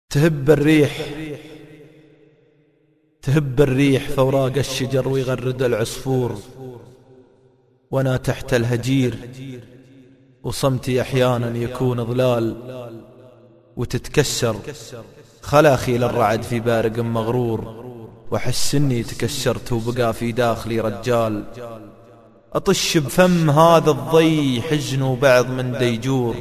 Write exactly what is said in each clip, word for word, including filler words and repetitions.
تهب الريح تهب الريح فوراق الشجر ويغرد العصفور، وانا تحت الهجير وصمتي احيانا يكون ظلال، وتتكسر خلاخيل الرعد في بارق مغرور، واحس اني تكسرت وبقى في داخلي رجال. اطش بفم هذا الضي حزن وبعض من ديجور،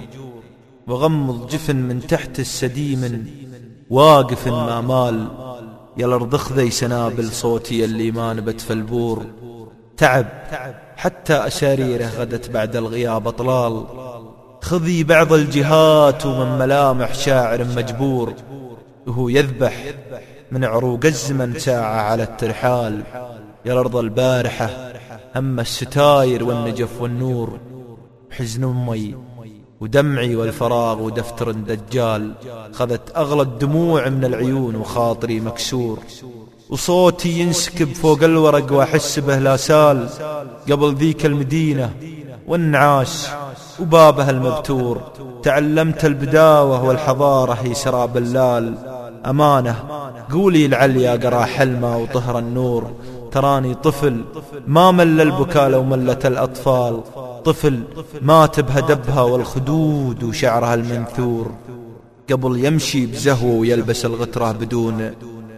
وغمض جفن من تحت السديم واقف ما مال. يا الارض خذي سنابل صوتي اللي ما نبت في البور، تعب حتى أشاريره غدت بعد الغياب أطلال. خذي بعض الجهات ومن ملامح شاعر مجبور، وهو يذبح من عروق الزمن ساعة على الترحال. يا الأرض البارحة هم الستاير والنجف والنور، حزن أمي ودمعي والفراغ ودفتر دجال، خذت أغلى الدموع من العيون وخاطري مكسور. وصوتي ينسكب فوق الورق وأحس به لا سال، قبل ذيك المدينة والنعاش وبابها المبتور. تعلمت البداوة والحضارة هي سراب اللال. أمانة قولي العليا قرا حلمه وطهر النور، تراني طفل ما مل البكاء لو ملت الأطفال. طفل مات بهدبها والخدود وشعرها المنثور، قبل يمشي بزهو ويلبس الغترة بدون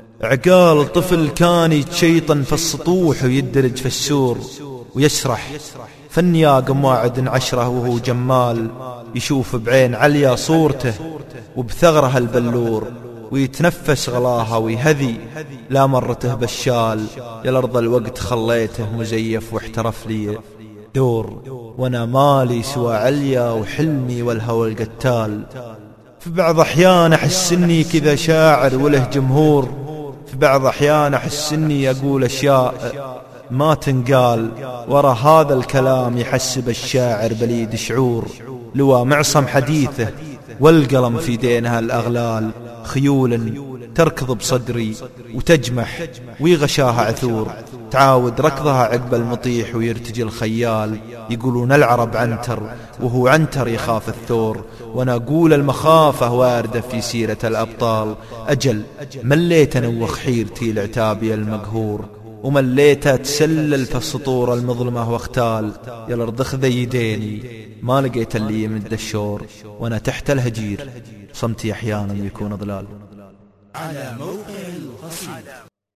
عقال. طفل كان يتشيطن في السطوح ويدرج في السور، ويسرح فنياق مواعد عشرة وهو جمال. يشوف بعين عليا صورته وبثغرها البلور، ويتنفس غلاها ويهذي لا مرته بالشال. يا الأرض الوقت خليته مزيف واحترف لي دور، وانا مالي سوى عليا وحلمي والهوى القتال. في بعض أحيان أحس إني كذا شاعر وله جمهور، في بعض أحيان أحس إني أقول أشياء ما تنقال. ورا هذا الكلام يحسب الشاعر بليد شعور، لوى معصم حديثه والقلم في دينها الأغلال. خيول تركض بصدري وتجمح ويغشاها عثور، تعاود ركضها عقب المطيح ويرتجي الخيال. يقولون العرب عنتر وهو عنتر يخاف الثور، وانا اقول المخافة واردة في سيرة الأبطال. أجل مليت انوخ حيرتي لعتابي المقهور، ومليت اتسلل في السطور المظلمة واختال. يا الأرض خذي يديني ما لقيت اللي يمد الشور، وانا تحت الهجير صمتي احيانا يكون ظلال. على موقع القصيدة.